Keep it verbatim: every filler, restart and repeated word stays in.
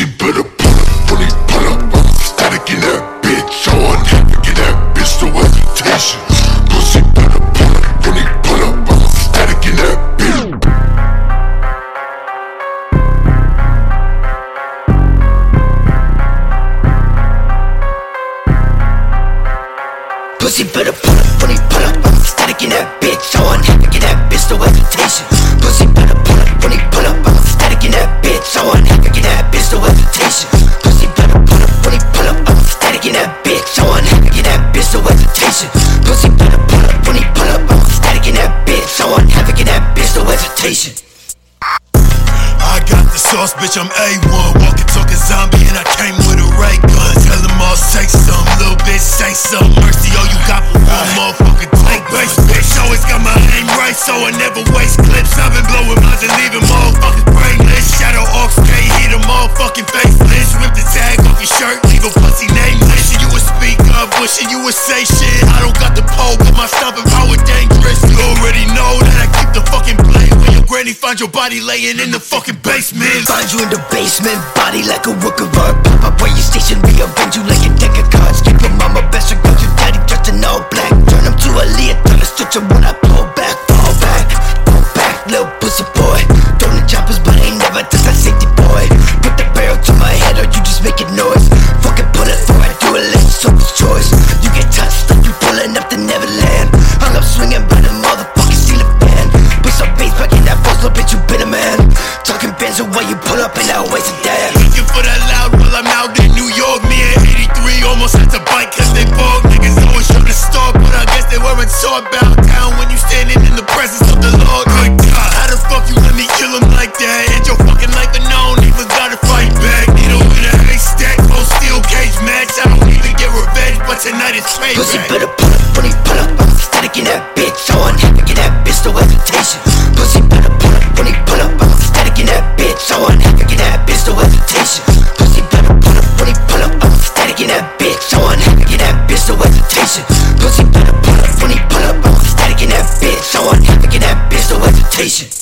Pussy better pull up, when he pull up, I'm static in that bitch. So unhappy in that bitch, no hesitation. Pussy better pull up, when he pull up, I'm static in that bitch. Pussy better pull up, when he pull up, I'm static in that bitch. So unhappy in that bitch, no hesitation. Pussy better pull up, when he pull up, I'm static in that bitch. So unhappy in that bitch, no hesitation. Pussy better pull up, when he pull up, I'm static in that bitch. So unhappy in that bitch, no hesitation. Pussy better pull up, when he pull up, I'm static in that bitch. So unhappy in that bitch, no hesitation. I got the sauce, bitch, I'm A one. Walking, talking zombie, and I came with a ray gun. Tell them all, say some, little bitch, say some. Mercy, all you got for one motherfucker, take base, bitch. Always got my aim right, so I never waste clips. I've been blowing minds and leaving motherfuckers brainless. Shadow Ox, K, hit a motherfucking faceless. Rip the tag off your shirt, leave a pussy nameless. Wishing you would speak up, wishing you would say shit. I don't got the pole, but my stomping power dangerous. You already know that I keep the fucking blade. When your granny find your body laying in the fucking basement. Find you in the basement, body like a rook of art. Pop up where you station, rearrange you like a deck of cards. Keep your mama best friend, your daddy dressed in all black. Turn him to a Leotard, stretch him when I pull back. Fall back, pull back, little pussy boy. Throwing choppers, but I ain't never touched that safety boy. Put the barrel to my head or you just making noise. Fucking pull it before I do it, let it's someone's choice. You get touched like you pulling up to Neverland. Hung up swinging by the motherfucking ceiling fan. Put some bass back in that voice, little bitch, you been a man. Talking bands of why you pull up and I waste a damn. Looking for that loud while I'm out in New York. Me and eighty-three almost had to bite cause they bought. Niggas always trying to start, but I guess they weren't taught about town when you standing in the presence of the Lord. Good God, how the fuck you let me kill him like that? End your fucking life and no one even gotta fight back. Needle in a haystack, no steel cage match. I don't even get revenge, but tonight it's payback. Pussy better pull up, when he pull up, I'm static in that bitch. So unhappy in that bitch, no hesitation. Pussy better pull up, when he pull up, I'm static in that bitch. So unhappy in that bitch, no hesitation. Pussy better pull up, when he pull up, I'm static in that bitch. So unhappy in that bitch, no hesitation. Pussy better pull up, when he pull up, I'm static in that bitch. So unhappy in that bitch, no hesitation.